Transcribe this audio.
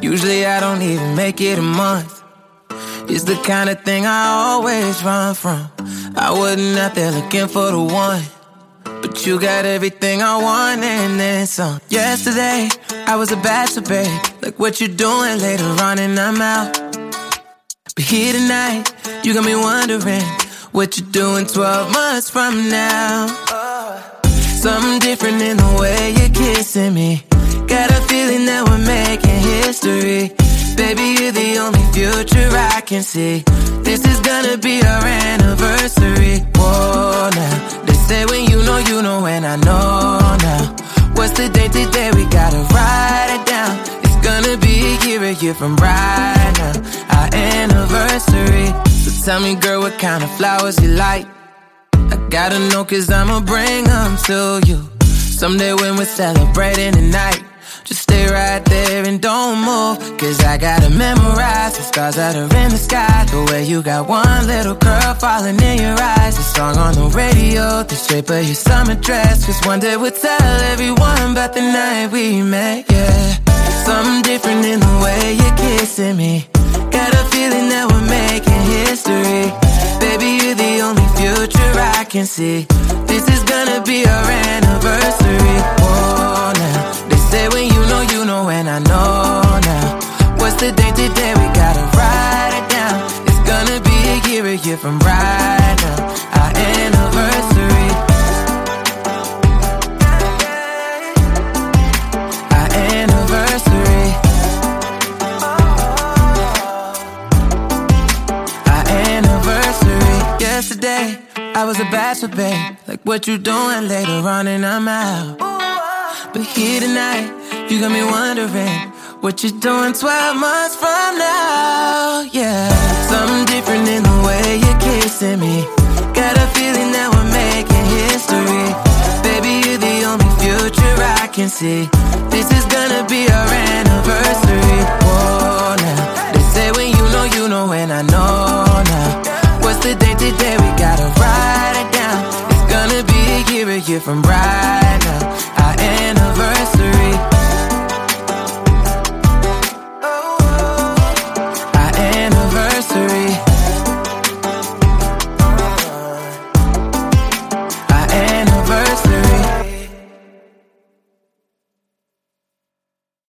Usually I don't even make it a month. It's the kind of thing I always run from. I wasn't out there looking for the one, but you got everything I want and then some. Yesterday, I was a bachelor, babe. Like what you doing later on and I'm out. But here tonight, you got me wondering what you doing 12 months from now. Something different in the way you're kissing me. Got a feeling that we're making history. Baby, you're the only future I can see. This is gonna be our anniversary. Whoa, now they say when you know, and I know now. What's the date today? We gotta write it down. It's gonna be a year from right now, our anniversary. So tell me, girl, what kind of flowers you like? I gotta know, cause I'ma bring them to you. Someday when we're celebrating tonight, just stay right there and don't move, cause I gotta memorize the stars that are in the sky. The way you got one little curl falling in your eyes. The song on the radio, the shape of your summer dress. Just one day we'll tell everyone about the night we met, yeah. Something different in the way you're kissing me. Got a feeling that we're making history. Baby, you're the only future I can see. This is gonna be our anniversary. Whoa, now they say when you know, and I know now. What's the date today? We gotta write it down. It's gonna be a year from right now, our anniversary. Our anniversary. Our anniversary. Yesterday, I was a bachelor, babe. Like what you doing later on and I'm out. But here tonight, you got me wondering what you're doing 12 months from now, yeah. Something different in the way you're kissing me. Got a feeling that we're making history. Baby, you're the only future I can see. This is gonna be our anniversary. Whoa, now they say when you know, and I know now. What's the date today? We gotta write it down. It's gonna be a year from right now, our anniversary. Our anniversary.